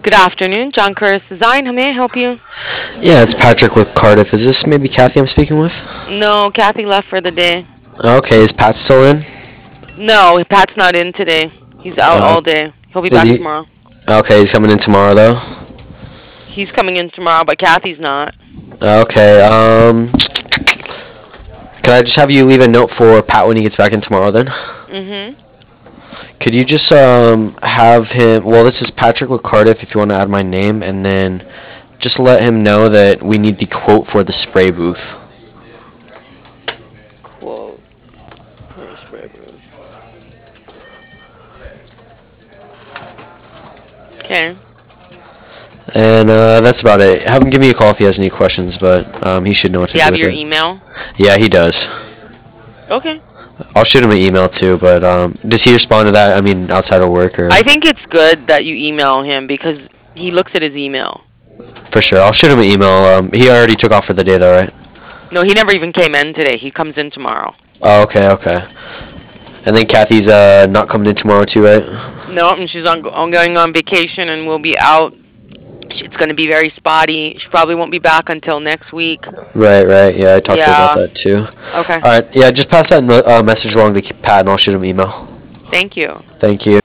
Good afternoon, John Curtis Design. How may I help you? Yeah, it's Patrick with Cardiff. Is this maybe Kathy I'm speaking with? No, Kathy left for the day. Okay, is Pat still in? No, Pat's not in today. He's out Uh, all day. He'll be is back he? tomorrow. Okay, he's coming in tomorrow though. He's coming in tomorrow, but Kathy's not. Okay, can I just have you leave a note for Pat when he gets back in tomorrow then? Mhm. Could you just have him? Well, this is Patrick with Cardiff. If you want to add my name, and then just let him know that we need the quote for the spray booth. Quote per spray booth. Okay. And that's about it. Have him give me a call if he has any questions, but he should know what Does to he do have with your it. email? Yeah, he does. Okay. I'll shoot him an email too, but does he respond to that? I mean, outside of work or? I think it's good that you email him because he looks at his email. For sure, I'll shoot him an email. He already took off for the day though, right? No, he never even came in today. He comes in tomorrow. Oh, okay, okay. And then Kathy's not coming in tomorrow too, right? No, and she's on going on vacation and will be out. It's going to be very spotty. She probably won't be back until next week. Right, right. Yeah, I talked to her about Yeah. that too. Okay. All right, yeah, just pass that message along to Pat, and I'll shoot him an email. Thank you. Thank you.